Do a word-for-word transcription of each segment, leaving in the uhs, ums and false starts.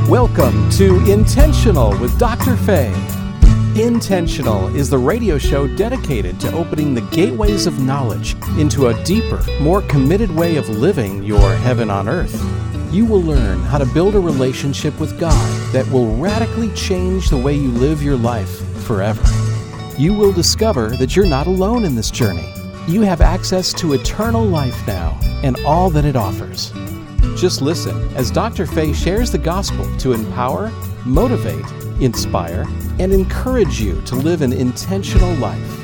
Welcome to Intentional with Doctor Faye. Intentional is the radio show dedicated to opening the gateways of knowledge into a deeper, more committed way of living your heaven on earth. You will learn how to build a relationship with God that will radically change the way you live your life forever. You will discover that you're not alone in this journey. You have access to eternal life now and all that it offers. Just listen as Doctor Faye shares the gospel to empower, motivate, inspire, and encourage you to live an intentional life.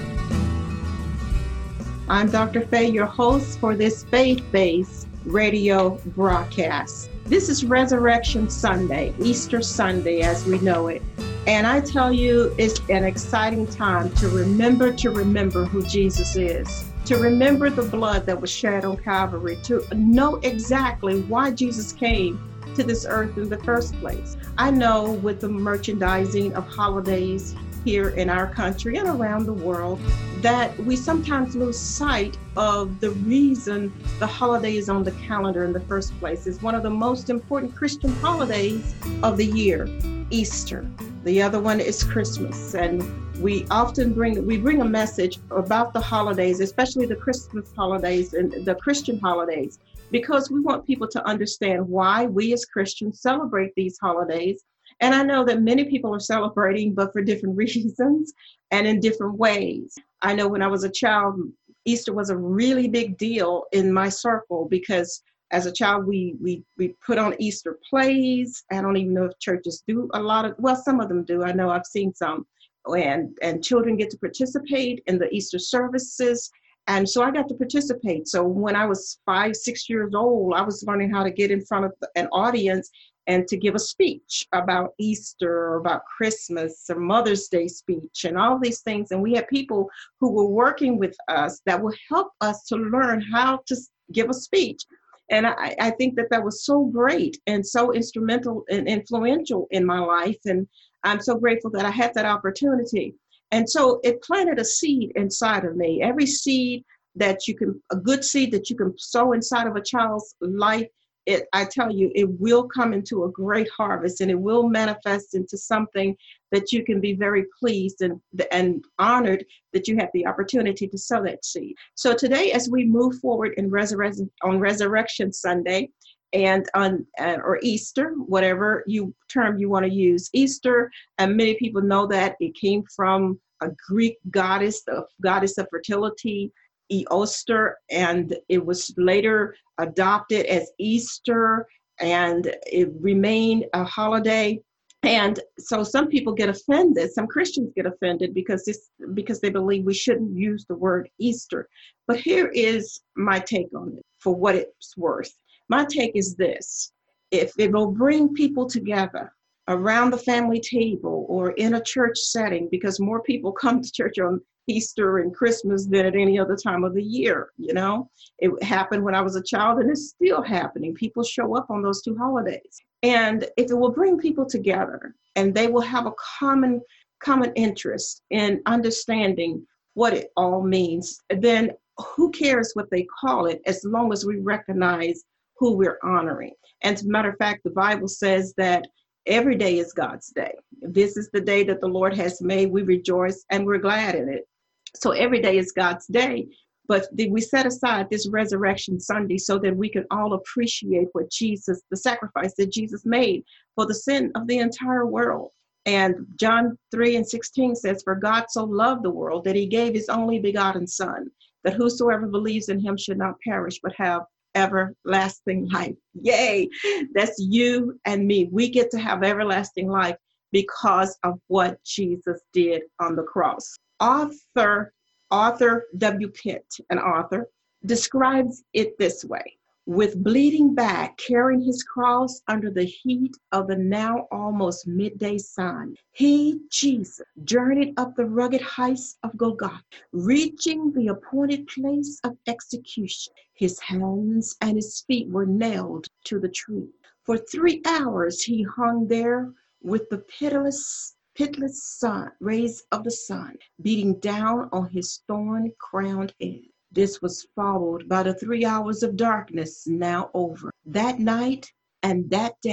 I'm Doctor Faye, your host for this faith-based radio broadcast. This is Resurrection Sunday, Easter Sunday as we know it. And I tell you, it's an exciting time to remember to remember who Jesus is. To remember the blood that was shed on Calvary, to know exactly why Jesus came to this earth in the first place. I know with the merchandising of holidays here in our country and around the world that we sometimes lose sight of the reason the holiday is on the calendar in the first place. It's one of the most important Christian holidays of the year, Easter. The other one is Christmas, and we often bring we bring a message about the holidays, especially the Christmas holidays and the Christian holidays, because we want people to understand why we as Christians celebrate these holidays. And I know that many people are celebrating, but for different reasons and in different ways. I know when I was a child, Easter was a really big deal in my circle because as a child, we we we put on Easter plays. I don't even know if churches do a lot of, well, some of them do. I know I've seen some. And, and children get to participate in the Easter services. And so I got to participate. So when I was five, six years old, I was learning how to get in front of an audience and to give a speech about Easter or about Christmas or Mother's Day speech and all these things. And we had people who were working with us that would help us to learn how to give a speech. And I, I think that that was so great and so instrumental and influential in my life. And I'm so grateful that I had that opportunity. And so it planted a seed inside of me. Every seed that you can, a good seed that you can sow inside of a child's life, it, I tell you, it will come into a great harvest and it will manifest into something that you can be very pleased and, and honored that you have the opportunity to sow that seed. So today, as we move forward in resurrection on Resurrection Sunday, and on uh, or Easter, whatever you term you want to use, Easter, and many people know that it came from a Greek goddess, the goddess of fertility, Eostre, and it was later adopted as Easter, and it remained a holiday. And so some people get offended, some Christians get offended because this because they believe we shouldn't use the word Easter. But here is my take on it for what it's worth. My take is this: if it will bring people together around the family table or in a church setting, because more people come to church on Easter and Christmas than at any other time of the year, you know, it happened when I was a child and it's still happening. People show up on those two holidays. And if it will bring people together and they will have a common, common interest in understanding what it all means, then who cares what they call it as long as we recognize who we're honoring. And as a matter of fact, the Bible says that every day is God's day. This is the day that the Lord has made. We rejoice and we're glad in it. So every day is God's day. But did we set aside this Resurrection Sunday so that we can all appreciate what Jesus, the sacrifice that Jesus made for the sin of the entire world? And John three and sixteen says, "For God so loved the world that he gave his only begotten Son, that whosoever believes in him should not perish but have everlasting life." Yay! That's you and me. We get to have everlasting life because of what Jesus did on the cross. Author, Arthur W. Kent, an author, describes it this way: with bleeding back, carrying his cross under the heat of the now almost midday sun, he, Jesus, journeyed up the rugged heights of Golgotha, reaching the appointed place of execution. His hands and his feet were nailed to the tree. For three hours he hung there with the pitiless, pitiless sun, rays of the sun beating down on his thorn-crowned head. This was followed by the three hours of darkness now over. That night and that day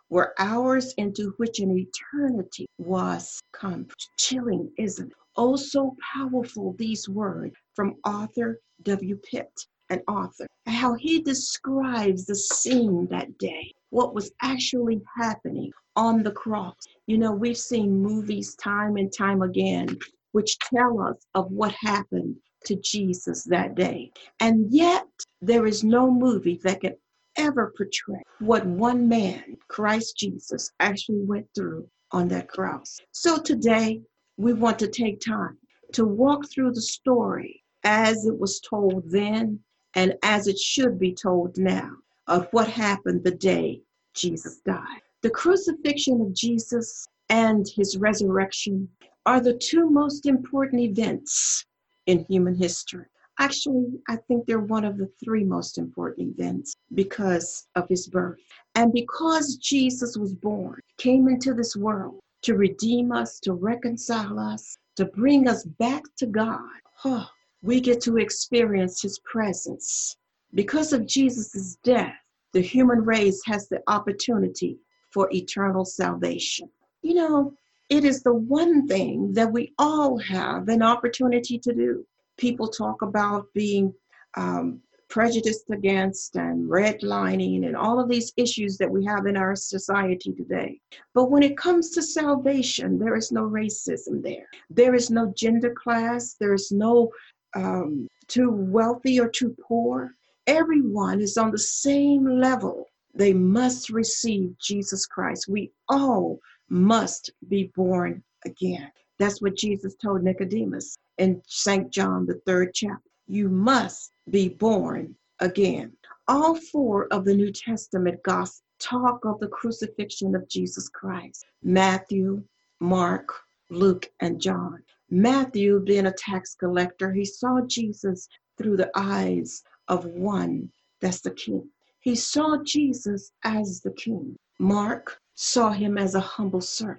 were hours into which an eternity was come. Chilling, isn't it? Oh, so powerful, these words from Arthur W. Pitt, an author, how he describes the scene that day, what was actually happening on the cross. You know, we've seen movies time and time again which tell us of what happened to Jesus that day. And yet, there is no movie that can ever portray what one man, Christ Jesus, actually went through on that cross. So today, we want to take time to walk through the story as it was told then and as it should be told now of what happened the day Jesus died. The crucifixion of Jesus and his resurrection are the two most important events in human history. Actually, I think they're one of the three most important events because of his birth. And because Jesus was born, came into this world to redeem us, to reconcile us, to bring us back to God, oh, we get to experience his presence. Because of Jesus' death, the human race has the opportunity for eternal salvation. You know, it is the one thing that we all have an opportunity to do. People talk about being um, prejudiced against and redlining and all of these issues that we have in our society today. But when it comes to salvation, there is no racism there. There is no gender class. There is no um, too wealthy or too poor. Everyone is on the same level. They must receive Jesus Christ. We all must be born again. That's what Jesus told Nicodemus in Saint John, the third chapter. You must be born again. All four of the New Testament Gospels talk of the crucifixion of Jesus Christ. Matthew, Mark, Luke, and John. Matthew, being a tax collector, he saw Jesus through the eyes of one that's the king. He saw Jesus as the king. Mark saw him as a humble servant.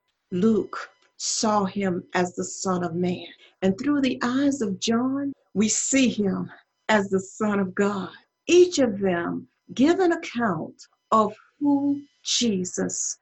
Luke saw him as the Son of Man. And through the eyes of John, we see him as the Son of God. Each of them give an account of who Jesus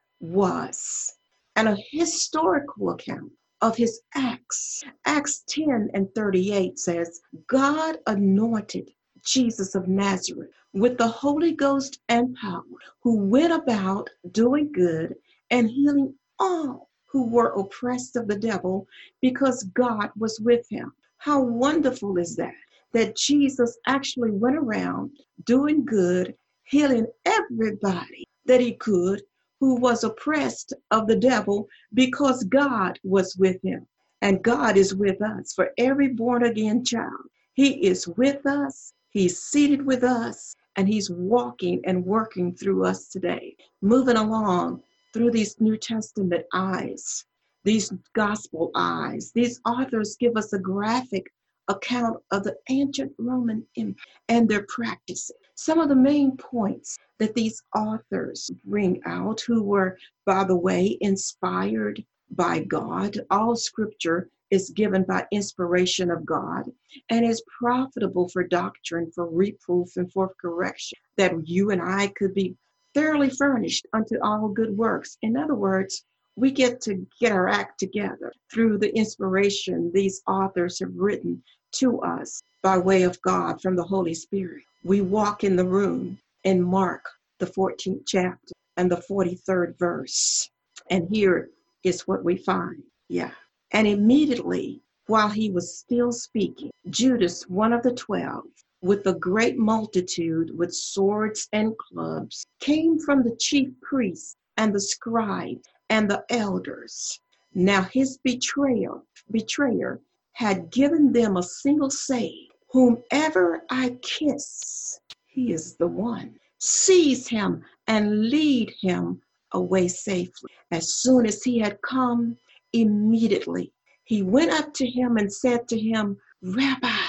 was and a historical account of his acts. Acts ten and thirty-eight says, God anointed Jesus of Nazareth with the Holy Ghost and power, who went about doing good and healing all who were oppressed of the devil, because God was with him. How wonderful is that? That Jesus actually went around doing good, healing everybody that he could who was oppressed of the devil, because God was with him. And God is with us. For every born again child, he is with us, he's seated with us, and he's walking and working through us today, moving along through these New Testament eyes, these gospel eyes. These authors give us a graphic account of the ancient Roman Empire and their practices. Some of the main points that these authors bring out, who were, by the way, inspired by God. All scripture is given by inspiration of God and is profitable for doctrine, for reproof, and for correction, that you and I could be thoroughly furnished unto all good works. In other words, we get to get our act together through the inspiration these authors have written to us by way of God from the Holy Spirit. We walk in the room in Mark, the fourteenth chapter and the forty-third verse. And here is what we find. Yeah. And immediately, while he was still speaking, Judas, one of the twelve, with a great multitude with swords and clubs, came from the chief priests and the scribes and the elders. Now his betrayer, betrayer had given them a single saying, whomever I kiss, he is the one. Seize him and lead him away safely. As soon as he had come, immediately he went up to him and said to him, Rabbi,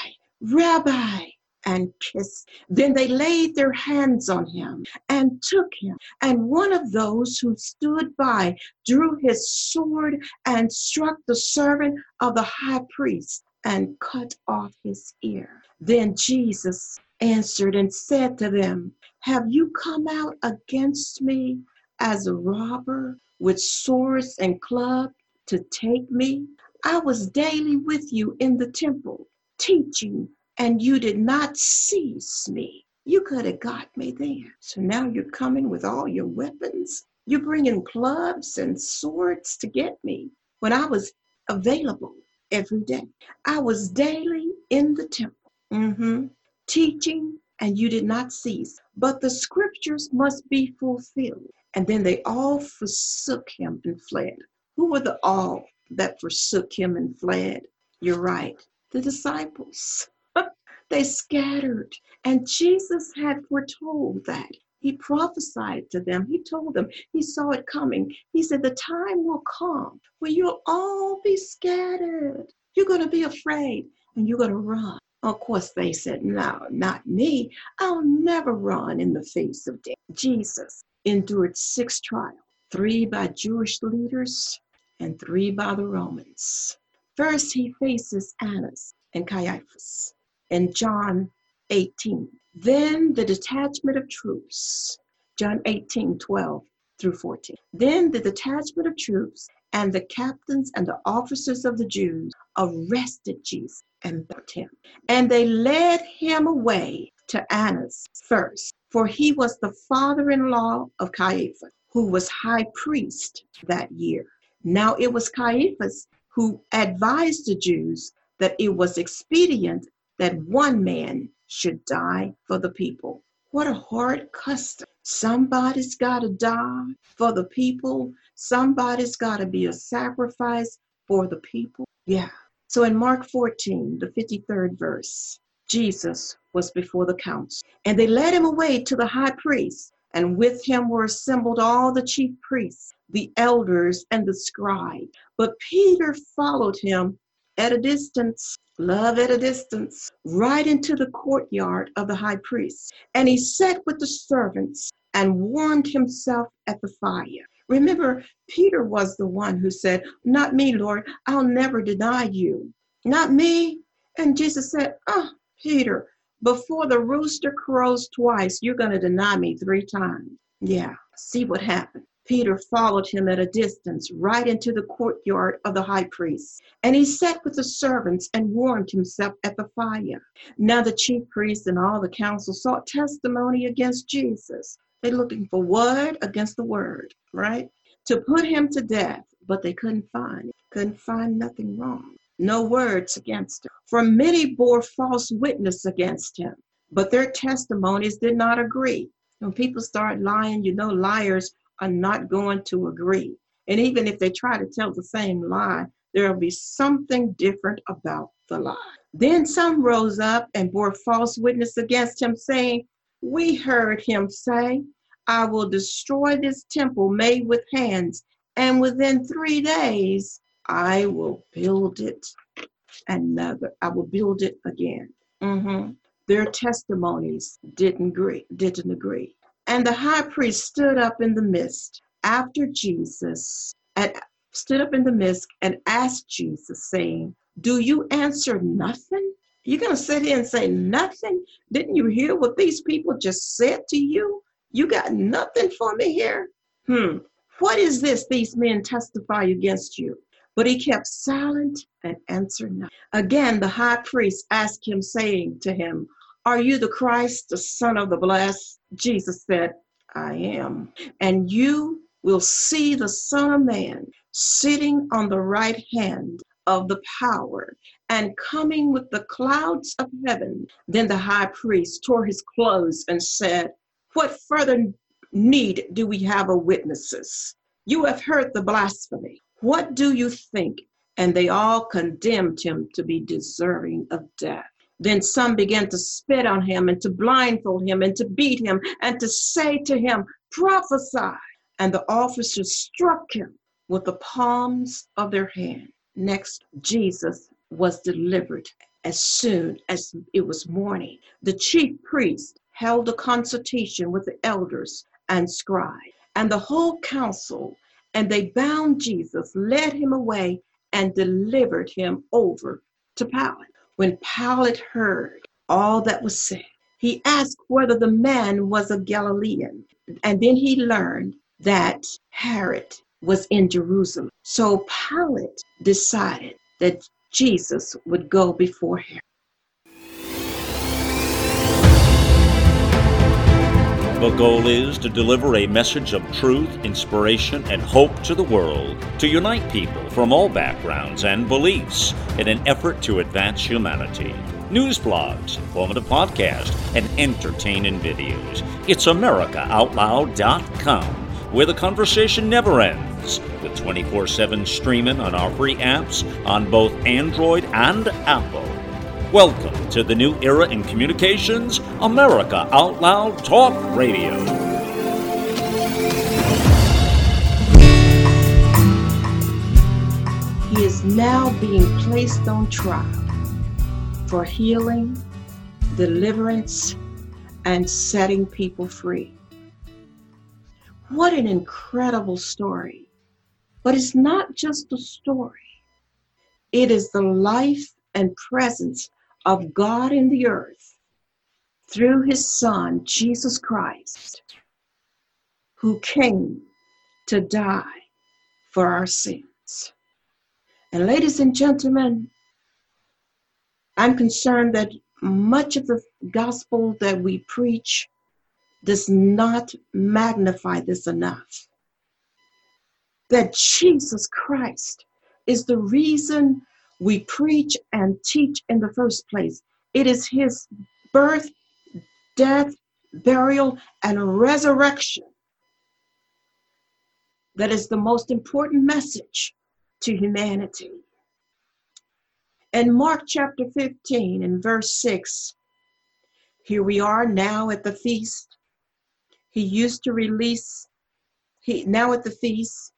Rabbi, and kissed. Then they laid their hands on him and took him. And one of those who stood by drew his sword and struck the servant of the high priest and cut off his ear. Then Jesus answered and said to them, have you come out against me as a robber with swords and club to take me? I was daily with you in the temple, teaching, and you did not seize me. You could have got me then. So now you're coming with all your weapons. You're bringing clubs and swords to get me when I was available every day. I was daily in the temple, mm-hmm, teaching, and you did not cease. But the scriptures must be fulfilled. And then they all forsook him and fled. Who were the all that forsook him and fled? You're right, the disciples. They scattered. And Jesus had foretold that. He prophesied to them. He told them. He saw it coming. He said, the time will come where you'll all be scattered. You're going to be afraid and you're going to run. Of course, they said, no, not me. I'll never run in the face of death. Jesus endured six trials, three by Jewish leaders and three by the Romans. First, he faces Annas and Caiaphas in John eighteen. Then the detachment of troops, John eighteen, twelve through fourteen. Then the detachment of troops and the captains and the officers of the Jews arrested Jesus and bound him. And they led him away to Annas first, for he was the father-in-law of Caiaphas, who was high priest that year. Now it was Caiaphas who advised the Jews that it was expedient that one man should die for the people. What a hard custom. Somebody's got to die for the people. Somebody's got to be a sacrifice for the people. Yeah. So in Mark fourteen, the fifty-third verse, Jesus was before the council, and they led him away to the high priest, and with him were assembled all the chief priests, the elders, and the scribes. But Peter followed him at a distance, love at a distance, right into the courtyard of the high priest. And he sat with the servants and warmed himself at the fire. Remember, Peter was the one who said, not me, Lord, I'll never deny you. Not me. And Jesus said, oh, Peter, before the rooster crows twice, you're going to deny me three times. Yeah, see what happened. Peter followed him at a distance, right into the courtyard of the high priest. And he sat with the servants and warmed himself at the fire. Now the chief priests and all the council sought testimony against Jesus. They're looking for word against the word, right? To put him to death, but they couldn't find it. Couldn't find nothing wrong. No words against him. For many bore false witness against him, but their testimonies did not agree. When people start lying, you know, liars are not going to agree. And even if they try to tell the same lie, there will be something different about the lie. Then some rose up and bore false witness against him, saying, we heard him say, I will destroy this temple made with hands, and within three days I will build it another. I will build it again. Mm-hmm. Their testimonies didn't agree, didn't agree. And the high priest stood up in the midst after Jesus, and stood up in the midst and asked Jesus, saying, do you answer nothing? You're going to sit here and say nothing? Didn't you hear what these people just said to you? You got nothing for me here? Hmm. What is this these men testify against you? But he kept silent and answered not. Again, the high priest asked him, saying to him, are you the Christ, the Son of the Blessed? Jesus said, I am. And you will see the Son of Man sitting on the right hand of the power and coming with the clouds of heaven. Then the high priest tore his clothes and said, what further need do we have of witnesses? You have heard the blasphemy. What do you think? And they all condemned him to be deserving of death. Then some began to spit on him and to blindfold him and to beat him and to say to him, prophesy. And the officers struck him with the palms of their hand. Next, Jesus was delivered as soon as it was morning. The chief priest held a consultation with the elders and scribes and the whole council, and they bound Jesus, led him away, and delivered him over to Pilate. When Pilate heard all that was said, he asked whether the man was a Galilean, and then he learned that Herod was in Jerusalem. So Pilate decided that Jesus would go before him. The goal is to deliver a message of truth, inspiration, and hope to the world, to unite people from all backgrounds and beliefs in an effort to advance humanity. News blogs, informative podcasts, and entertaining videos. It's America Out Loud dot com, where the conversation never ends, with twenty-four seven streaming on our free apps on both Android and Apple. Welcome to the new era in communications, America Out Loud Talk Radio. He is now being placed on trial for healing, deliverance, and setting people free. What an incredible story. But it's not just a story. It is the life and presence of God in the earth through his Son, Jesus Christ, who came to die for our sins. And ladies and gentlemen, I'm concerned that much of the gospel that we preach does not magnify this enough. That Jesus Christ is the reason we preach and teach in the first place. It is his birth, death, burial, and resurrection that is the most important message to humanity. In Mark chapter fifteen and verse six, here we are now at the feast. He used to release, he now at the feast,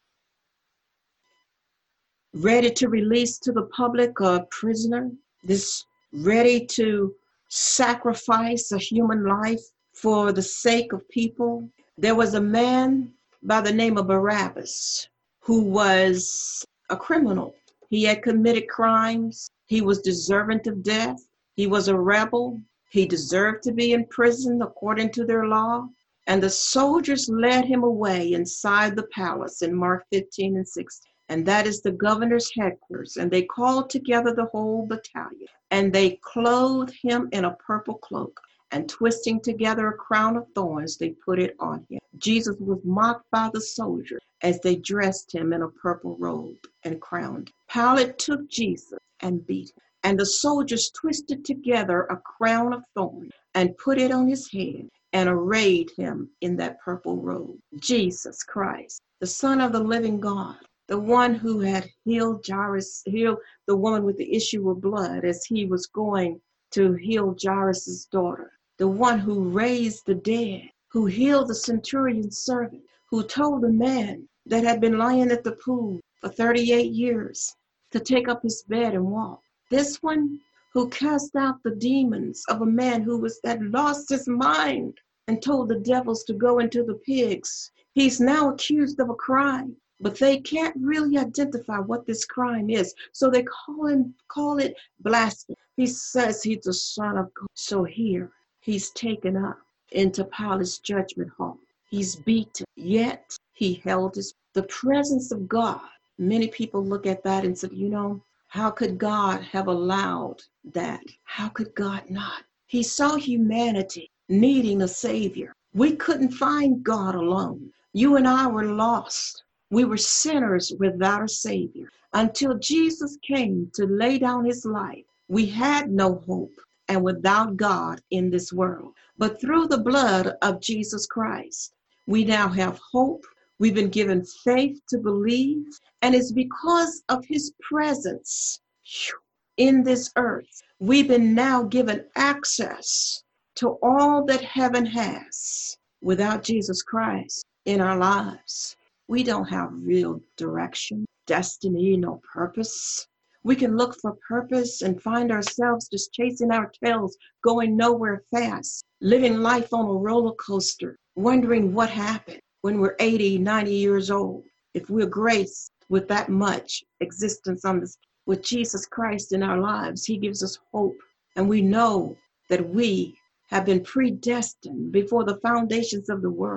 ready to release to the public a prisoner, this ready to sacrifice a human life for the sake of people. There was a man by the name of Barabbas who was a criminal. He had committed crimes. He was deserving of death. He was a rebel. He deserved to be in prison according to their law. And the soldiers led him away inside the palace in Mark fifteen and sixteen. And that is the governor's headquarters. And they called together the whole battalion. And they clothed him in a purple cloak. And twisting together a crown of thorns, they put it on him. Jesus was mocked by the soldiers as they dressed him in a purple robe and crowned him. Pilate took Jesus and beat him. And the soldiers twisted together a crown of thorns and put it on his head and arrayed him in that purple robe. Jesus Christ, the Son of the living God, the one who had healed Jairus, healed the woman with the issue of blood as he was going to heal Jairus' daughter, the one who raised the dead, who healed the centurion's servant, who told the man that had been lying at the pool for thirty-eight years to take up his bed and walk. This one who cast out the demons of a man who was had lost his mind and told the devils to go into the pigs. He's now accused of a crime. But they can't really identify what this crime is. So they call him, call it blasphemy. He says he's the Son of God. So here, he's taken up into Pilate's judgment hall. He's beaten, yet he held his, the presence of God. Many people look at that and say, you know, how could God have allowed that? How could God not? He saw humanity needing a savior. We couldn't find God alone. You and I were lost. We were sinners without a savior. Until Jesus came to lay down his life, we had no hope and without God in this world. But through the blood of Jesus Christ, we now have hope. We've been given faith to believe. And it's because of his presence in this earth, we've been now given access to all that heaven has. Without Jesus Christ in our lives, we don't have real direction, destiny, no purpose. We can look for purpose and find ourselves just chasing our tails, going nowhere fast, living life on a roller coaster, wondering what happened when we're eighty, ninety years old. If we're graced with that much existence on this, with Jesus Christ in our lives, he gives us hope. And we know that we have been predestined before the foundations of the world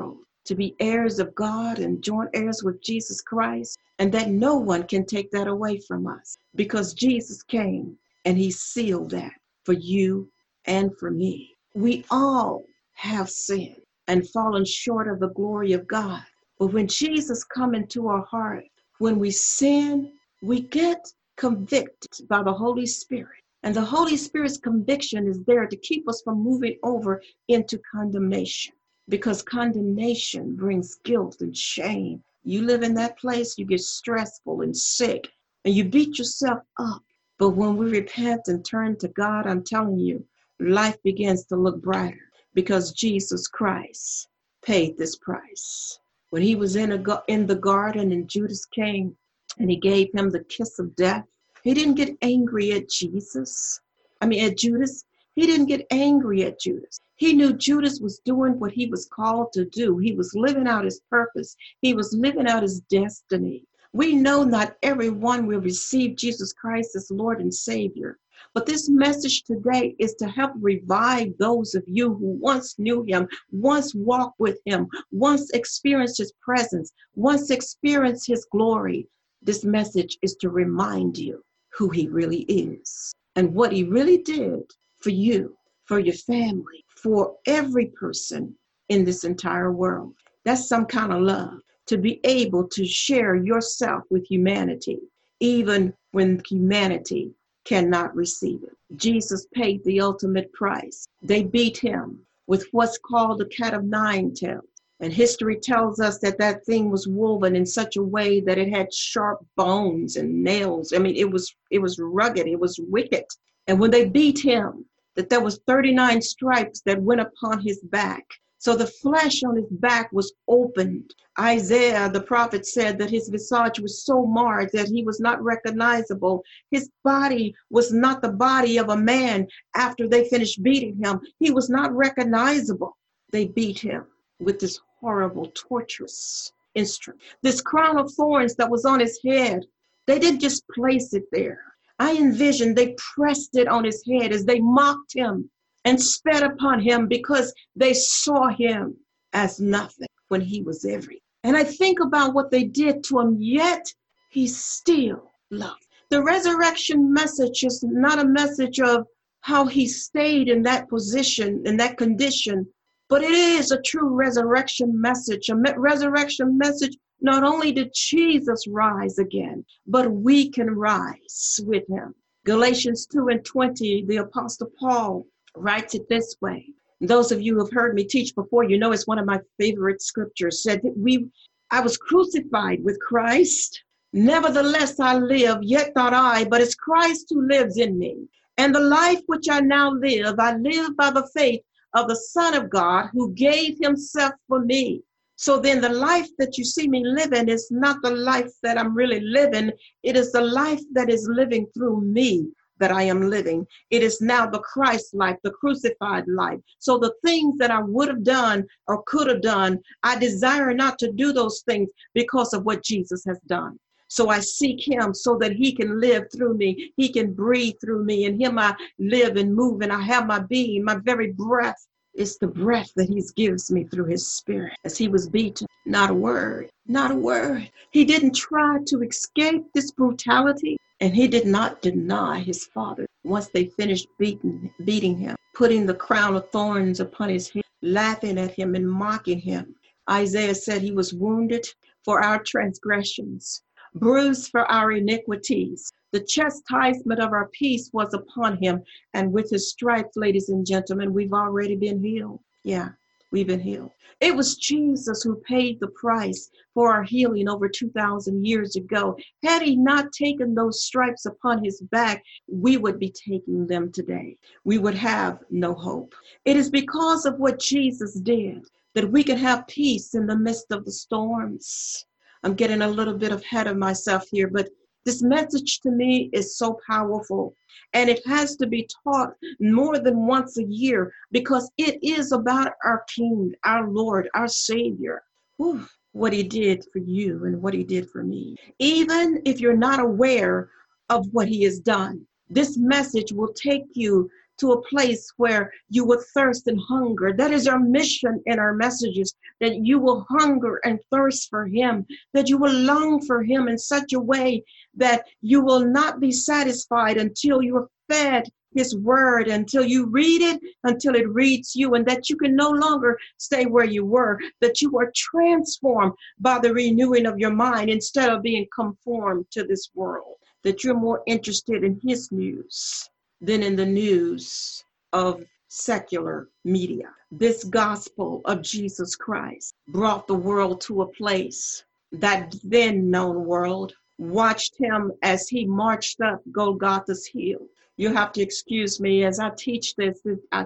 to be heirs of God and joint heirs with Jesus Christ, and that no one can take that away from us, because Jesus came and he sealed that for you and for me. We all have sinned and fallen short of the glory of God. But when Jesus comes into our heart, when we sin, we get convicted by the Holy Spirit. And the Holy Spirit's conviction is there to keep us from moving over into condemnation, because condemnation brings guilt and shame. You live in that place, you get stressful and sick, and you beat yourself up. But when we repent and turn to God, I'm telling you, life begins to look brighter, because Jesus Christ paid this price. When he was in, a, in the garden and Judas came and he gave him the kiss of death, he didn't get angry at Jesus. I mean, at Judas. He didn't get angry at Judas. He knew Judas was doing what he was called to do. He was living out his purpose. He was living out his destiny. We know not everyone will receive Jesus Christ as Lord and Savior. But this message today is to help revive those of you who once knew him, once walked with him, once experienced his presence, once experienced his glory. This message is to remind you who he really is and what he really did for you, for your family, for every person in this entire world. That's some kind of love, to be able to share yourself with humanity, even when humanity cannot receive it. Jesus paid the ultimate price. They beat him with what's called the cat of nine tails. And history tells us that that thing was woven in such a way that it had sharp bones and nails. I mean, it was it was rugged, it was wicked. And when they beat him, that there was thirty-nine stripes that went upon his back. So the flesh on his back was opened. Isaiah, the prophet, said that his visage was so marred that he was not recognizable. His body was not the body of a man after they finished beating him. He was not recognizable. They beat him with this horrible, torturous instrument. This crown of thorns that was on his head, they didn't just place it there. I envisioned they pressed it on his head as they mocked him and spat upon him, because they saw him as nothing when he was everything. And I think about what they did to him, yet he still loved. The resurrection message is not a message of how he stayed in that position, in that condition, but it is a true resurrection message, a me- resurrection message. Not only did Jesus rise again, but we can rise with him. Galatians two and twenty, the Apostle Paul writes it this way. Those of you who have heard me teach before, you know it's one of my favorite scriptures. Said that we, I was crucified with Christ. Nevertheless I live, yet not I, but it's Christ who lives in me. And the life which I now live, I live by the faith of the Son of God who gave himself for me. So then the life that you see me living is not the life that I'm really living. It is the life that is living through me that I am living. It is now the Christ life, the crucified life. So the things that I would have done or could have done, I desire not to do those things because of what Jesus has done. So I seek him so that he can live through me. He can breathe through me. In him I live and move, and I have my being. My very breath is the breath that he gives me through his spirit. As he was beaten, not a word, not a word. He didn't try to escape this brutality, and he did not deny his Father. Once they finished beating, beating him, putting the crown of thorns upon his head, laughing at him and mocking him. Isaiah said he was wounded for our transgressions, bruised for our iniquities. The chastisement of our peace was upon him, and with his stripes, ladies and gentlemen, we've already been healed. Yeah, we've been healed. It was Jesus who paid the price for our healing over two thousand years ago. Had he not taken those stripes upon his back, we would be taking them today. We would have no hope. It is because of what Jesus did that we can have peace in the midst of the storms. I'm getting a little bit ahead of myself here, but this message to me is so powerful, and it has to be taught more than once a year, because it is about our King, our Lord, our Savior. Whew, what he did for you and what he did for me. Even if you're not aware of what he has done, this message will take you to a place where you will thirst and hunger. That is our mission in our messages, that you will hunger and thirst for him, that you will long for him in such a way that you will not be satisfied until you are fed his word, until you read it, until it reads you, and that you can no longer stay where you were, that you are transformed by the renewing of your mind instead of being conformed to this world, that you're more interested in his news than in the news of secular media. This gospel of Jesus Christ brought the world to a place that then known world watched him as he marched up Golgotha's hill. You have to excuse me as I teach this.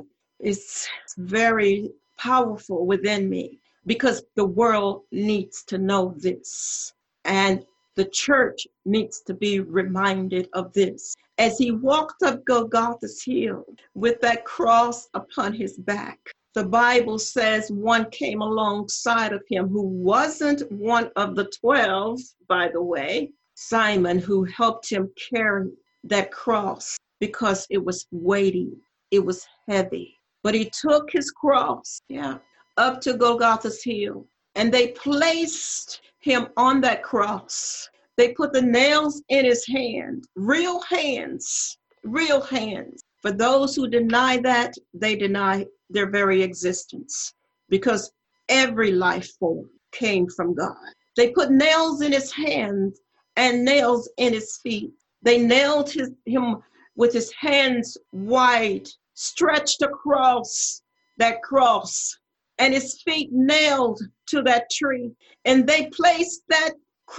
It's very powerful within me because the world needs to know this. And the church needs to be reminded of this. As he walked up Golgotha's hill with that cross upon his back, the Bible says one came alongside of him who wasn't one of the twelve, by the way, Simon, who helped him carry that cross because it was weighty, it was heavy. But he took his cross, yeah, up to Golgotha's hill, and they placed him on that cross. They put the nails in his hand, real hands, real hands. For those who deny that, they deny their very existence, because every life form came from God. They put nails in his hands and nails in his feet. They nailed his, him with his hands wide, stretched across that cross, and his feet nailed to that tree. And they placed that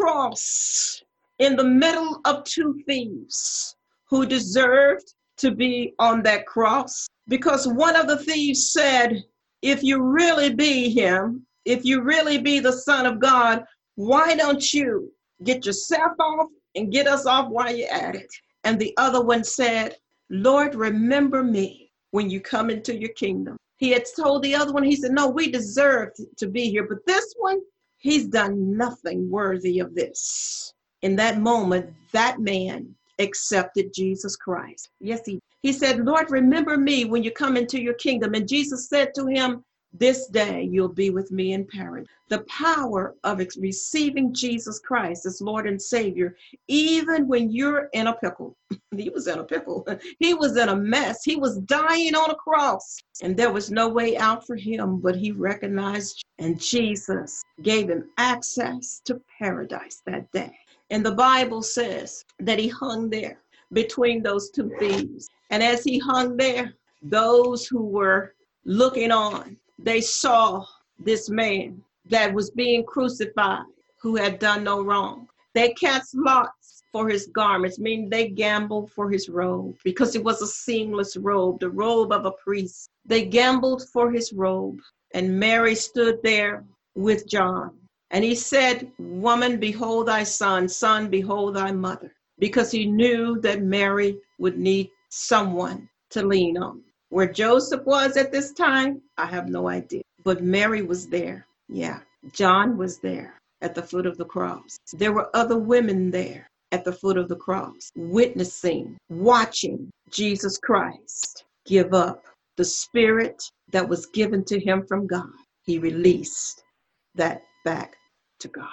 cross in the middle of two thieves who deserved to be on that cross, because one of the thieves said, if you really be him, if you really be the Son of God, why don't you get yourself off and get us off while you're at it? And the other one said, Lord, remember me when you come into your kingdom. He had told the other one, he said, no, we deserve to be here. But this one, he's done nothing worthy of this. In that moment, that man accepted Jesus Christ. Yes, he, he said, Lord, remember me when you come into your kingdom. And Jesus said to him, this day you'll be with me in paradise. The power of receiving Jesus Christ as Lord and Savior, even when you're in a pickle. He was in a pickle. He was in a mess. He was dying on a cross. And there was no way out for him, but he recognized, and Jesus gave him access to paradise that day. And the Bible says that he hung there between those two thieves. And as he hung there, those who were looking on, they saw this man that was being crucified, who had done no wrong. They cast lots for his garments, meaning they gambled for his robe, because it was a seamless robe, the robe of a priest. They gambled for his robe, and Mary stood there with John. And he said, woman, behold thy son, son, behold thy mother, because he knew that Mary would need someone to lean on. Where Joseph was at this time, I have no idea. But Mary was there. Yeah. John was there at the foot of the cross. There were other women there at the foot of the cross, witnessing, watching Jesus Christ give up the spirit that was given to him from God. He released that back to God.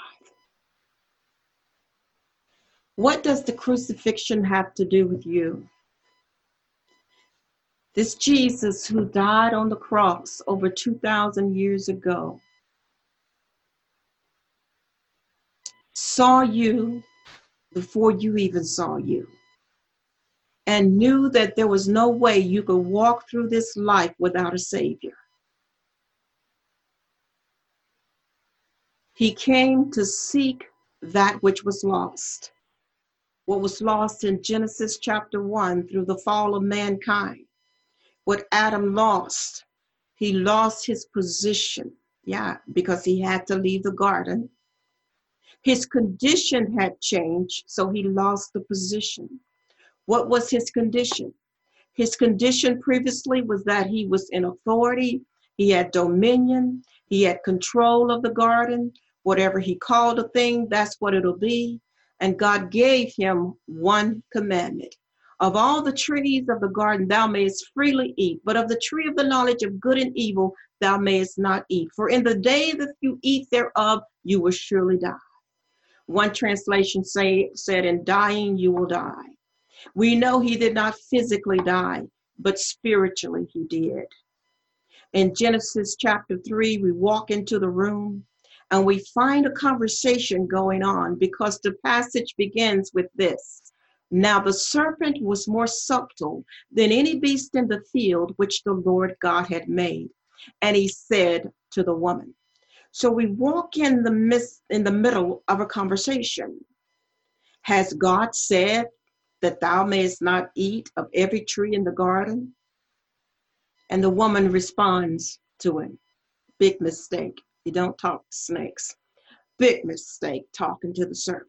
What does the crucifixion have to do with you? This Jesus who died on the cross over two thousand years ago saw you before you even saw you, and knew that there was no way you could walk through this life without a Savior. He came to seek that which was lost. What was lost in Genesis chapter one through the fall of mankind. What Adam lost, he lost his position, yeah, because he had to leave the garden. His condition had changed, so he lost the position. What was his condition? His condition previously was that he was in authority, he had dominion, he had control of the garden. Whatever he called a thing, that's what it'll be. And God gave him one commandment. Of all the trees of the garden thou mayest freely eat, but of the tree of the knowledge of good and evil thou mayest not eat. For in the day that you eat thereof, you will surely die. One translation say, said, in dying you will die. We know he did not physically die, but spiritually he did. In Genesis chapter three, we walk into the room and we find a conversation going on, because the passage begins with this. Now the serpent was more subtle than any beast in the field which the Lord God had made. And he said to the woman. So we walk in the midst, in the middle of a conversation. Has God said that thou mayest not eat of every tree in the garden? And the woman responds to him, big mistake. You don't talk to snakes. Big mistake talking to the serpent.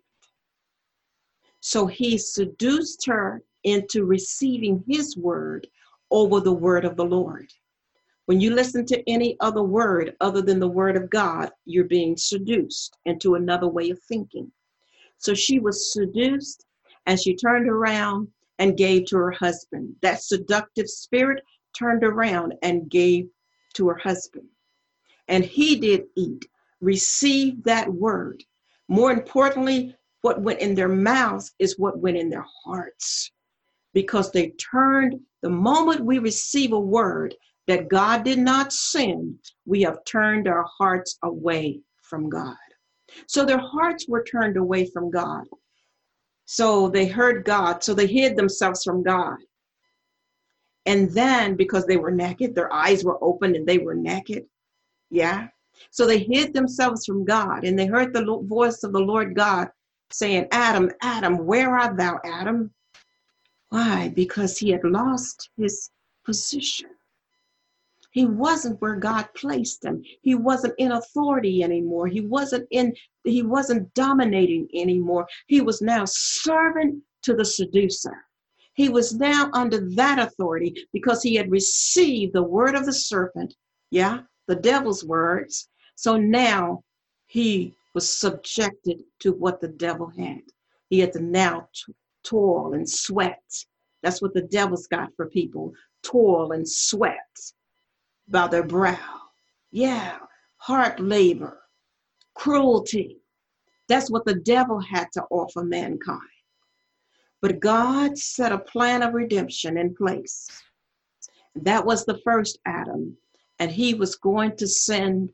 So he seduced her into receiving his word over the word of the Lord. When you listen to any other word other than the word of God, you're being seduced into another way of thinking. So she was seduced, and she turned around and gave to her husband. That seductive spirit turned around and gave to her husband. And he did eat, received that word. More importantly, what went in their mouths is what went in their hearts, because they turned. The moment we receive a word that God did not send, we have turned our hearts away from God. So their hearts were turned away from God. So they heard God, so they hid themselves from God. And then because they were naked, their eyes were open and they were naked. Yeah. So they hid themselves from God, and they heard the voice of the Lord God saying, Adam, Adam, where art thou, Adam? Why? Because he had lost his position. He wasn't where God placed him. He wasn't in authority anymore. He wasn't in, he wasn't dominating anymore. He was now servant to the seducer. He was now under that authority because he had received the word of the serpent. Yeah, the devil's words. So now he was subjected to what the devil had. He had to now t- toil and sweat. That's what the devil's got for people. Toil and sweat by their brow. Yeah, hard labor, cruelty. That's what the devil had to offer mankind. But God set a plan of redemption in place. That was the first Adam, and he was going to send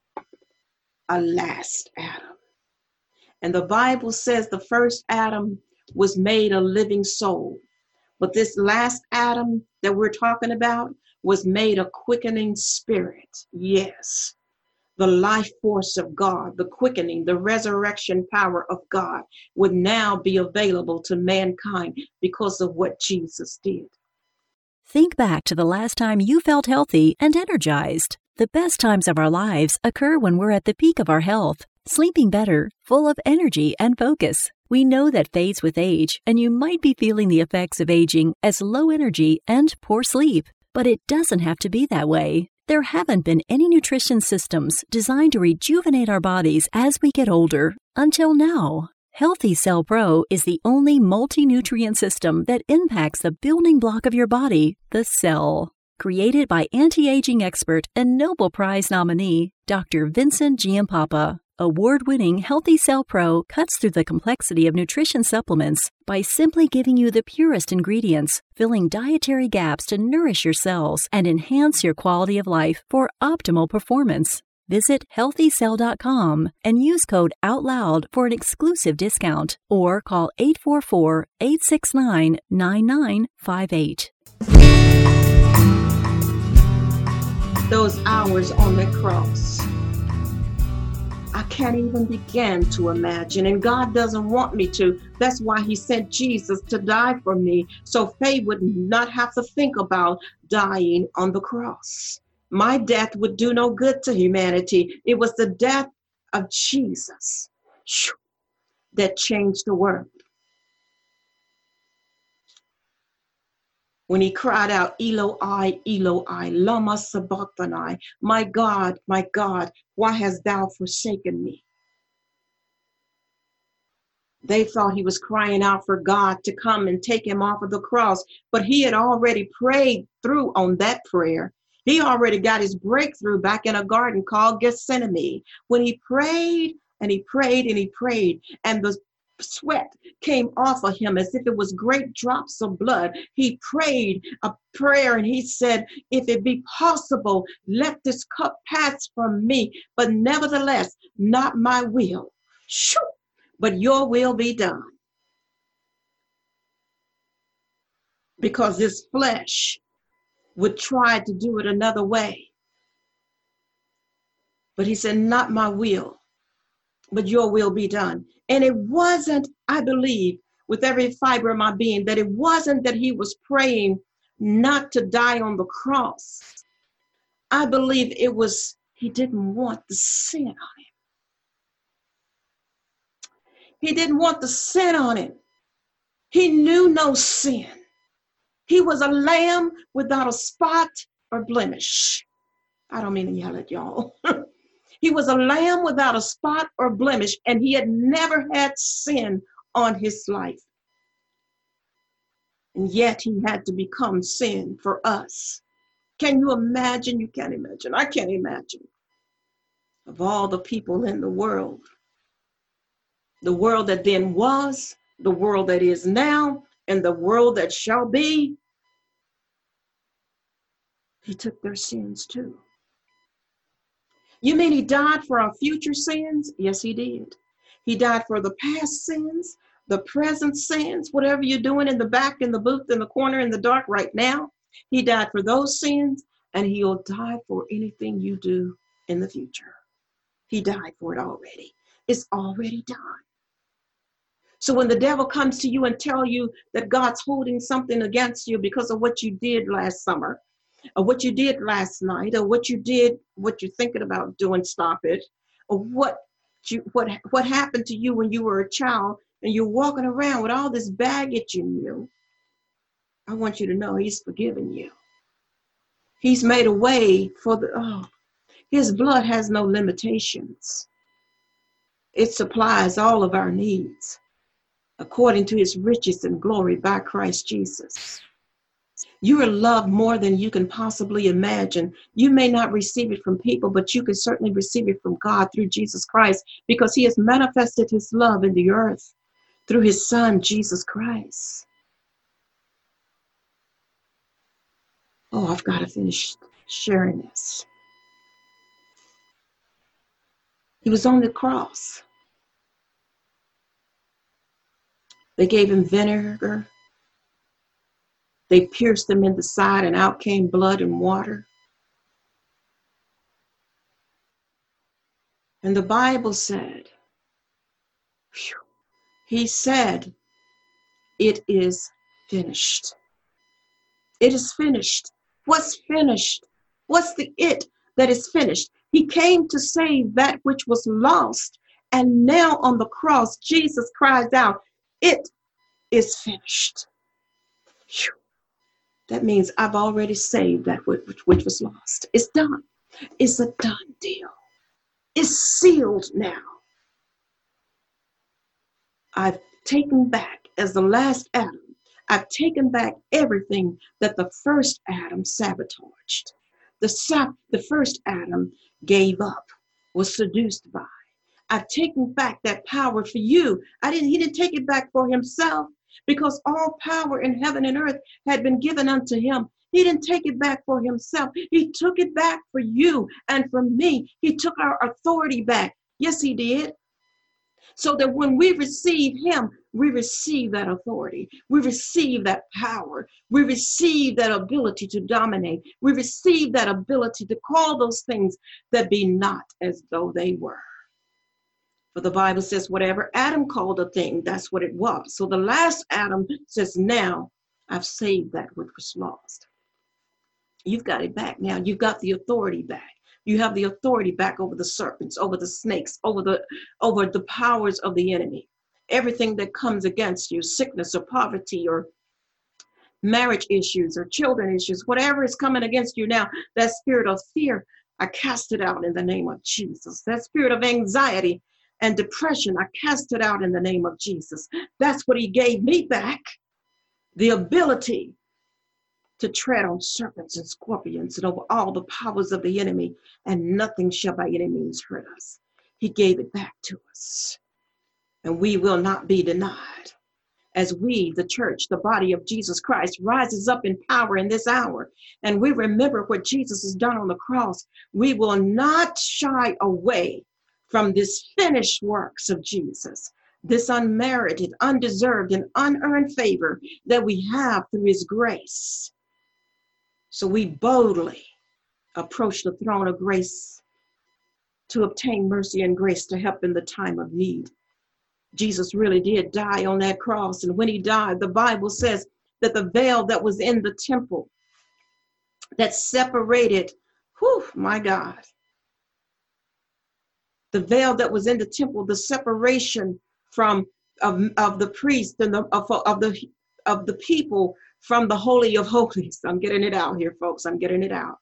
a last Adam. And the Bible says the first Adam was made a living soul. But this last Adam that we're talking about was made a quickening spirit. Yes. The life force of God, the quickening, the resurrection power of God would now be available to mankind because of what Jesus did. Think back to the last time you felt healthy and energized. The best times of our lives occur when we're at the peak of our health, sleeping better, full of energy and focus. We know that fades with age, and you might be feeling the effects of aging as low energy and poor sleep. But it doesn't have to be that way. There haven't been any nutrition systems designed to rejuvenate our bodies as we get older until now. Healthy Cell Pro is the only multi-nutrient system that impacts the building block of your body, the cell. Created by anti-aging expert and Nobel Prize nominee, Doctor Vincent Giampapa, award-winning Healthy Cell Pro cuts through the complexity of nutrition supplements by simply giving you the purest ingredients, filling dietary gaps to nourish your cells and enhance your quality of life for optimal performance. Visit healthy cell dot com and use code OUTLOUD for an exclusive discount, or call eight four four, eight six nine, nine nine five eight. Those hours on the cross, I can't even begin to imagine, and God doesn't want me to. That's why he sent Jesus to die for me, so Faye would not have to think about dying on the cross. My death would do no good to humanity. It was the death of Jesus that changed the world. When he cried out, Eloi, Eloi, lama sabachthani, my God, my God, why hast thou forsaken me? They thought he was crying out for God to come and take him off of the cross, but he had already prayed through on that prayer. He already got his breakthrough back in a garden called Gethsemane when he prayed and he prayed and he prayed, and the sweat came off of him as if it was great drops of blood. He prayed a prayer and he said, if it be possible, let this cup pass from me, but nevertheless, not my will, Shoo! But your will be done. Because this flesh would try to do it another way. But he said, not my will, but your will be done. And it wasn't, I believe, with every fiber of my being, that it wasn't that he was praying not to die on the cross. I believe it was, he didn't want the sin on him. He didn't want the sin on him. He knew no sin. He was a lamb without a spot or blemish. I don't mean to yell at y'all. He was a lamb without a spot or blemish, and he had never had sin on his life. And yet he had to become sin for us. Can you imagine? You can't imagine. I can't imagine. Of all the people in the world, the world that then was, the world that is now, and the world that shall be, he took their sins too. You mean he died for our future sins? Yes, he did. He died for the past sins, the present sins, whatever you're doing in the back, in the booth, in the corner, in the dark right now. He died for those sins, and he'll die for anything you do in the future. He died for it already. It's already done. So when the devil comes to you and tell you that God's holding something against you because of what you did last summer, or what you did last night, or what you did, what you're thinking about doing, stop it, or what you, what, what happened to you when you were a child and you're walking around with all this baggage in you, I want you to know he's forgiven you. He's made a way for the, oh, his blood has no limitations. It supplies all of our needs according to his riches and glory by Christ Jesus. You are loved more than you can possibly imagine. You may not receive it from people, but you can certainly receive it from God through Jesus Christ, because he has manifested his love in the earth through his son, Jesus Christ. Oh, I've got to finish sharing this. He was on the cross. They gave him vinegar. They pierced him in the side, and out came blood and water. And the Bible said, whew, he said, it is finished. It is finished. What's finished? What's the it that is finished? He came to save that which was lost. And now on the cross, Jesus cries out, it is finished. Whew. That means I've already saved that which, which was lost. It's done. It's a done deal. It's sealed now. I've taken back, as the last Adam, I've taken back everything that the first Adam sabotaged. The, sap, the first Adam gave up, was seduced by. I've taken back that power for you. I didn't, he didn't take it back for himself, because all power in heaven and earth had been given unto him. He didn't take it back for himself. He took it back for you and for me. He took our authority back. Yes, he did. So that when we receive him, we receive that authority. We receive that power. We receive that ability to dominate. We receive that ability to call those things that be not as though they were. For the Bible says, whatever Adam called a thing, that's what it was. So the last Adam says, now I've saved that which was lost. You've got it back now. You've got the authority back. You have the authority back over the serpents, over the snakes, over the, over the powers of the enemy. Everything that comes against you, sickness or poverty or marriage issues or children issues, whatever is coming against you now, that spirit of fear, I cast it out in the name of Jesus. That spirit of anxiety, and depression. I cast it out in the name of Jesus. That's what he gave me back. The ability to tread on serpents and scorpions and over all the powers of the enemy, and nothing shall by any means hurt us. He gave it back to us, and we will not be denied. As we, the church, the body of Jesus Christ, rises up in power in this hour, and we remember what Jesus has done on the cross, we will not shy away from this finished works of Jesus, this unmerited, undeserved, and unearned favor that we have through his grace. So we boldly approach the throne of grace to obtain mercy and grace to help in the time of need. Jesus really did die on that cross. And when he died, the Bible says that the veil that was in the temple that separated, whew, my God, the veil that was in the temple, the separation from of, of the priest and the, of, of the of the people from the Holy of Holies. I'm getting it out here, folks. I'm getting it out.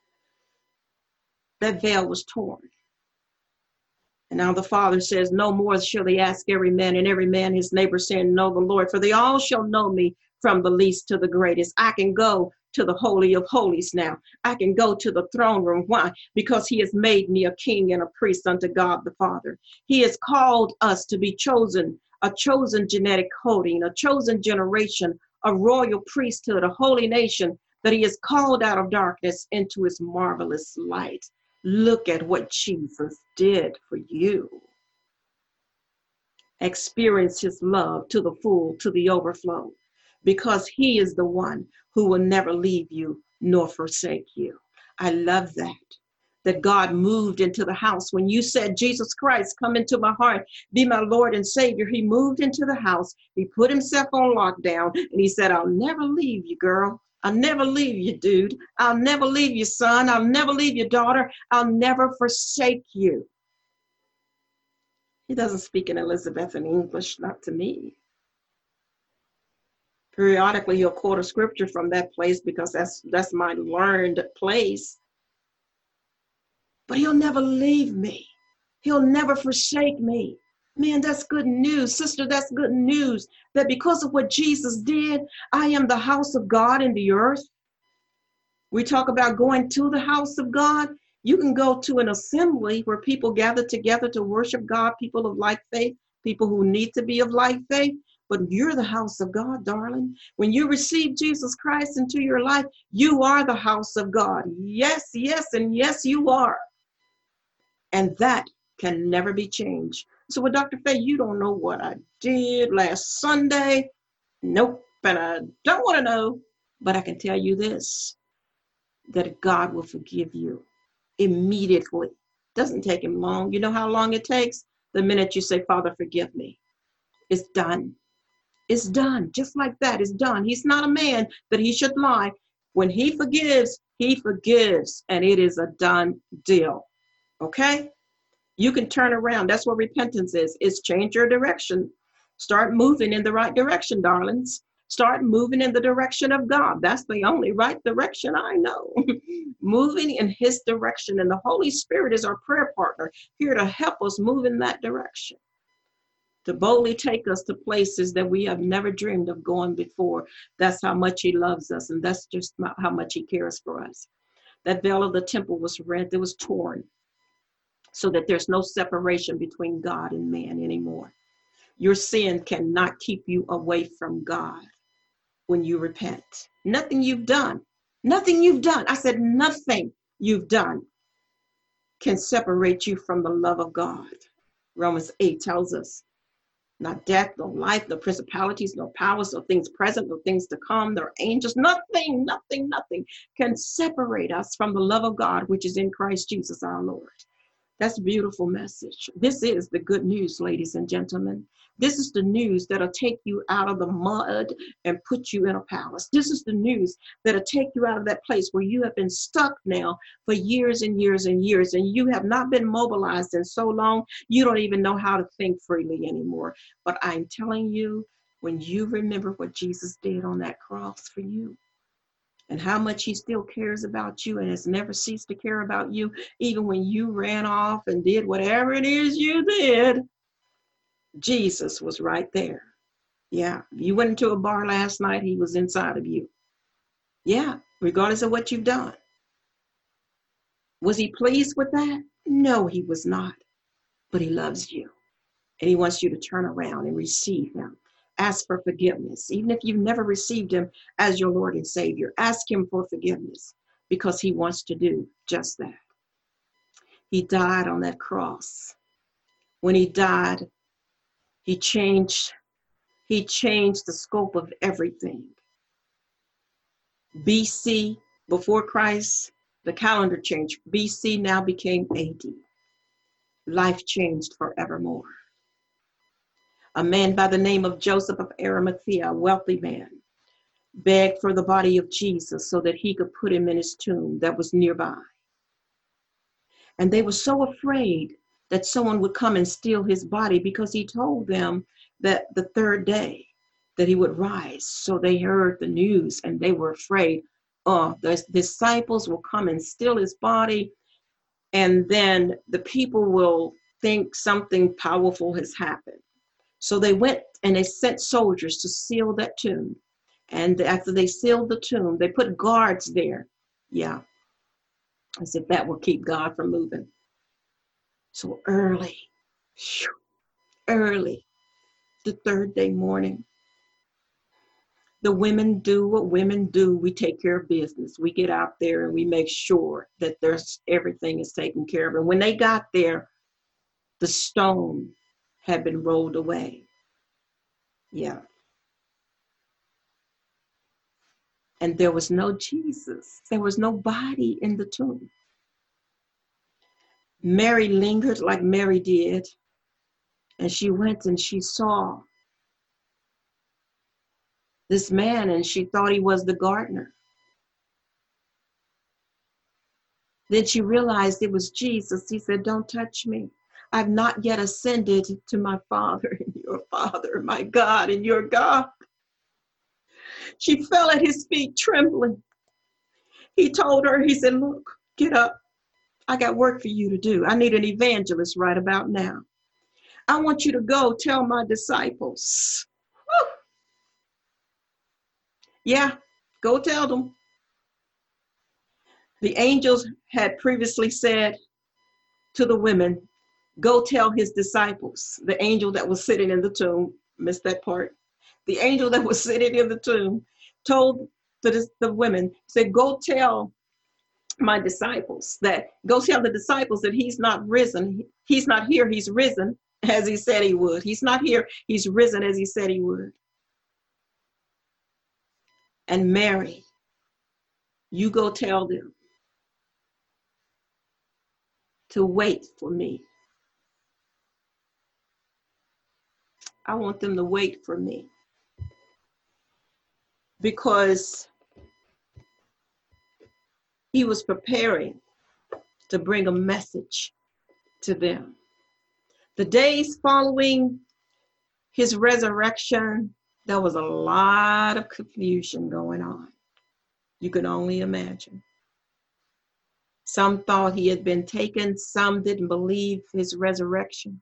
That veil was torn. And now the Father says, no more shall they ask every man and every man his neighbor, saying, know the Lord, for they all shall know me from the least to the greatest. I can go to the Holy of Holies now. I can go to the throne room. Why? Because he has made me a king and a priest unto God the Father. He has called us to be chosen, a chosen genetic coding, a chosen generation, a royal priesthood, a holy nation that he has called out of darkness into his marvelous light. Look at what Jesus did for you. Experience his love to the full, to the overflow, because he is the one who will never leave you nor forsake you. I love that, that God moved into the house. When you said, Jesus Christ, come into my heart, be my Lord and Savior, he moved into the house. He put himself on lockdown, and he said, I'll never leave you, girl. I'll never leave you, dude. I'll never leave you, son. I'll never leave you, daughter. I'll never forsake you. He doesn't speak in Elizabethan English, not to me. Periodically, he'll quote a scripture from that place because that's that's my learned place. But he'll never leave me. He'll never forsake me. Man, that's good news. Sister, that's good news. That because of what Jesus did, I am the house of God in the earth. We talk about going to the house of God. You can go to an assembly where people gather together to worship God, people of like faith, people who need to be of like faith. But you're the house of God, darling. When you receive Jesus Christ into your life, you are the house of God. Yes, yes, and yes, you are. And that can never be changed. So, well, Doctor Faye, you don't know what I did last Sunday. Nope, and I don't want to know. But I can tell you this, that God will forgive you immediately. Doesn't take him long. You know how long it takes? The minute you say, Father, forgive me. It's done. It's done. Just like that, it's done. He's not a man that he should lie. When he forgives, he forgives, and it is a done deal. Okay? You can turn around. That's what repentance is. It's change your direction. Start moving in the right direction, darlings. Start moving in the direction of God. That's the only right direction I know. Moving in his direction. And the Holy Spirit is our prayer partner, here to help us move in that direction, to boldly take us to places that we have never dreamed of going before. That's how much he loves us, and that's just how much he cares for us. That veil of the temple was rent, it was torn, so that there's no separation between God and man anymore. Your sin cannot keep you away from God when you repent. Nothing you've done, nothing you've done, I said nothing you've done can separate you from the love of God. Romans eight tells us, not death, no life, no principalities, no powers, no things present, no things to come, no angels, nothing, nothing, nothing can separate us from the love of God, which is in Christ Jesus our Lord. That's a beautiful message. This is the good news, ladies and gentlemen. This is the news that'll take you out of the mud and put you in a palace. This is the news that'll take you out of that place where you have been stuck now for years and years and years, and you have not been mobilized in so long, you don't even know how to think freely anymore. But I'm telling you, when you remember what Jesus did on that cross for you, and how much he still cares about you and has never ceased to care about you, even when you ran off and did whatever it is you did, Jesus was right there. Yeah, you went into a bar last night, he was inside of you. Yeah, regardless of what you've done. Was he pleased with that? No, he was not. But he loves you. And he wants you to turn around and receive him. Ask for forgiveness. Even if you've never received him as your Lord and Savior, ask him for forgiveness because he wants to do just that. He died on that cross. When he died, he changed, he changed the scope of everything. B C, before Christ, the calendar changed. B C now became A D. Life changed forevermore. A man by the name of Joseph of Arimathea, a wealthy man, begged for the body of Jesus so that he could put him in his tomb that was nearby. And they were so afraid that someone would come and steal his body because he told them that the third day that he would rise. So they heard the news and they were afraid. Oh, the disciples will come and steal his body, and then the people will think something powerful has happened. So they went and they sent soldiers to seal that tomb. And after they sealed the tomb, they put guards there. Yeah. I said that will keep God from moving. So early, early, the third day morning, the women do what women do. We take care of business. We get out there and we make sure that there's everything is taken care of. And when they got there, the stone had been rolled away. Yeah. And there was no Jesus. There was no body in the tomb. Mary lingered like Mary did. And she went and she saw this man, and she thought he was the gardener. Then she realized it was Jesus. He said, "Don't touch me. I've not yet ascended to my Father and your Father, my God and your God." She fell at his feet trembling. He told her, he said, "Look, get up. I got work for you to do. I need an evangelist right about now. I want you to go tell my disciples." Woo! Yeah, go tell them. The angels had previously said to the women, "Go tell his disciples." The angel that was sitting in the tomb, missed that part. The angel that was sitting in the tomb told the, the women, said, "Go tell my disciples that, go tell the disciples that he's not risen. He's not here, he's risen as he said he would. He's not here, he's risen as he said he would." And Mary, you go tell them to wait for me. I want them to wait for me. Because he was preparing to bring a message to them. The days following his resurrection, there was a lot of confusion going on. You can only imagine. Some thought he had been taken. Some didn't believe his resurrection.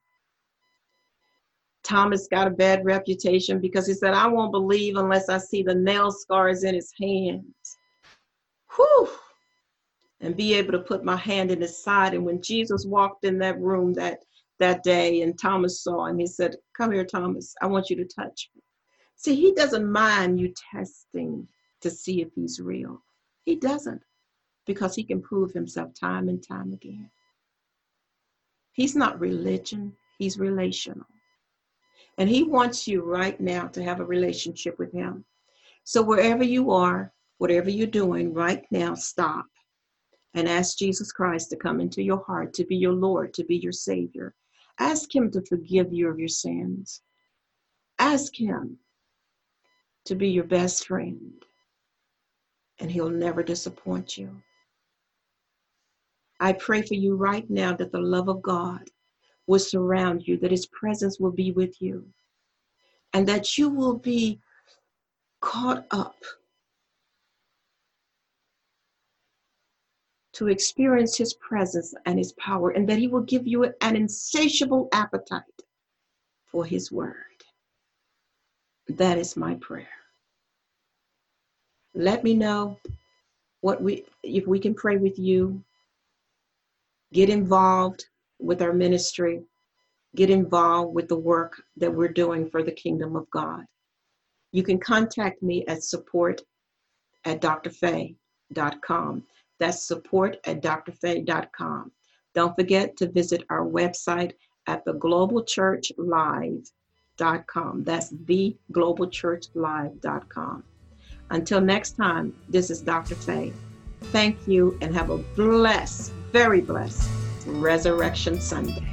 Thomas got a bad reputation because he said, "I won't believe unless I see the nail scars in his hands. Whew. And be able to put my hand in his side." And when Jesus walked in that room that, that day and Thomas saw him, he said, "Come here, Thomas. I want you to touch me." See, he doesn't mind you testing to see if he's real. He doesn't, because he can prove himself time and time again. He's not religion, he's relational. And he wants you right now to have a relationship with him. So wherever you are, whatever you're doing right now, stop and ask Jesus Christ to come into your heart, to be your Lord, to be your Savior. Ask him to forgive you of your sins. Ask him to be your best friend, and he'll never disappoint you. I pray for you right now that the love of God will surround you, that his presence will be with you, and that you will be caught up to experience his presence and his power, and that he will give you an insatiable appetite for his word. That is my prayer. Let me know what we, if we can pray with you. Get involved with our ministry. Get involved with the work that we're doing for the kingdom of God. You can contact me at support at d r faye dot com. That's support at d r faye dot com. Don't forget to visit our website at the global church live dot com. That's the global church live dot com. Until next time, this is Doctor Faye. Thank you and have a blessed, very blessed Resurrection Sunday.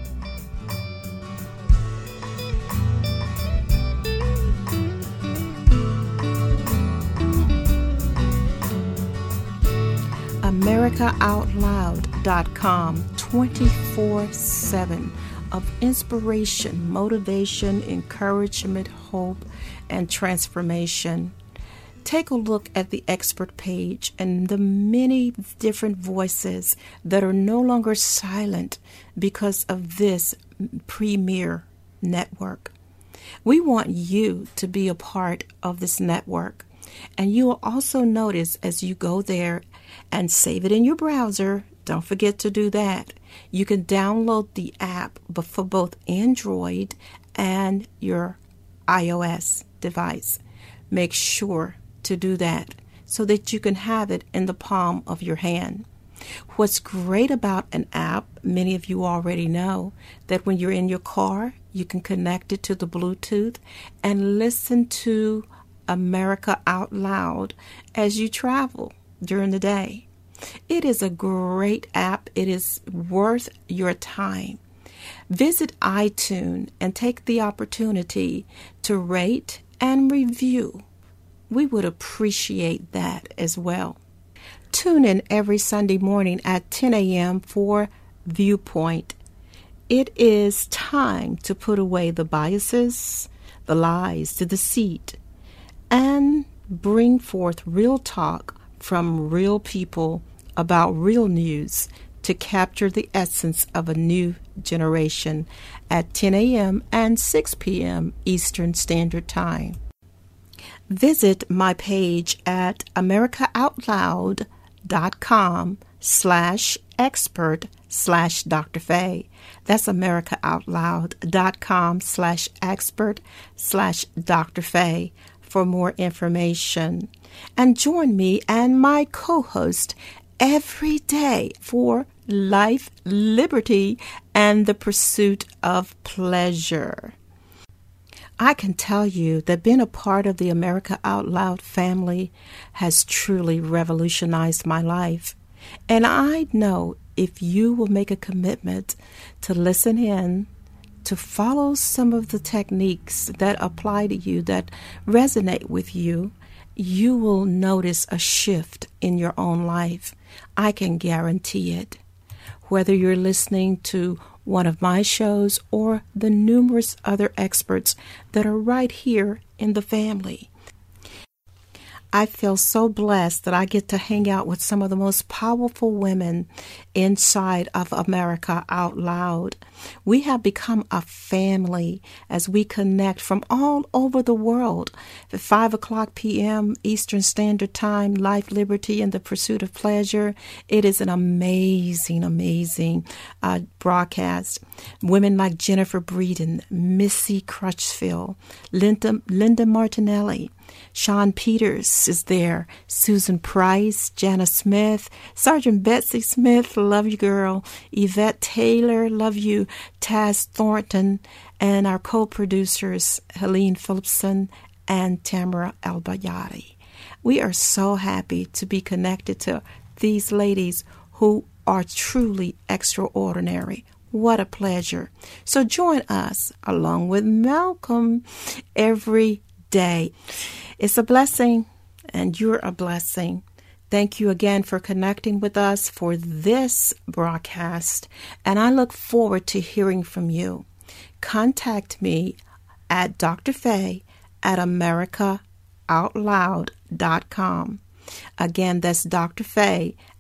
America Out Loud dot com, twenty-four seven of inspiration, motivation, encouragement, hope, and transformation. Take a look at the expert page and the many different voices that are no longer silent because of this premier network. We want you to be a part of this network. And you will also notice as you go there and save it in your browser, don't forget to do that. You can download the app for both Android and your iOS device. Make sure to do that so that you can have it in the palm of your hand. What's great about an app, many of you already know, that when you're in your car, you can connect it to the Bluetooth and listen to America Out Loud as you travel during the day. It is a great app. It is worth your time. Visit iTunes and take the opportunity to rate and review. We would appreciate that as well. Tune in every Sunday morning at ten a.m. for Viewpoint. It is time to put away the biases, the lies, the deceit, and bring forth real talk from real people about real news to capture the essence of a new generation at ten a.m. and six p.m. Eastern Standard Time. Visit my page at americaoutloud.com slash expert slash Dr. Faye. That's americaoutloud.com slash expert slash Dr. Faye for more information. And join me and my co-host every day for life, liberty, and the pursuit of pleasure. I can tell you that being a part of the America Out Loud family has truly revolutionized my life. And I know if you will make a commitment to listen in, to follow some of the techniques that apply to you, that resonate with you, you will notice a shift in your own life. I can guarantee it. Whether you're listening to one of my shows or the numerous other experts that are right here in the family. I feel so blessed that I get to hang out with some of the most powerful women inside of America Out Loud. We have become a family as we connect from all over the world. At five o'clock p.m. Eastern Standard Time, Life, Liberty, and the Pursuit of Pleasure. It is an amazing, amazing uh, broadcast. Women like Jennifer Breeden, Missy Crutchfield, Linda, Linda Martinelli, Sean Peters is there, Susan Price, Jana Smith, Sergeant Betsy Smith, love you girl, Yvette Taylor, love you, Taz Thornton, and our co-producers, Helene Phillipson and Tamara Al-Bayadi. We are so happy to be connected to these ladies who are truly extraordinary. What a pleasure. So join us along with Malcolm every day. It's a blessing, and you're a blessing. Thank you again for connecting with us for this broadcast, and I look forward to hearing from you. Contact me at Dr. Faye at america out loud dot com. Again, that's Dr. Faye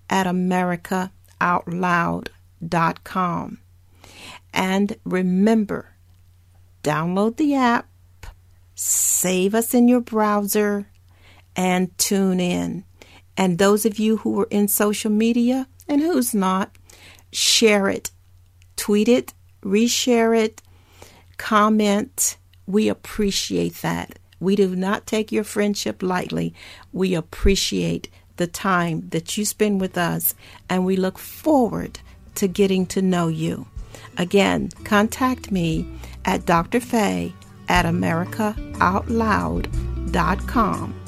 at america out loud dot com. And remember, download the app, save us in your browser, and tune in. And those of you who are in social media, and who's not, share it, tweet it, reshare it, comment. We appreciate that. We do not take your friendship lightly. We appreciate the time that you spend with us, and we look forward to getting to know you. Again, contact me at Doctor Faye at america out loud dot com.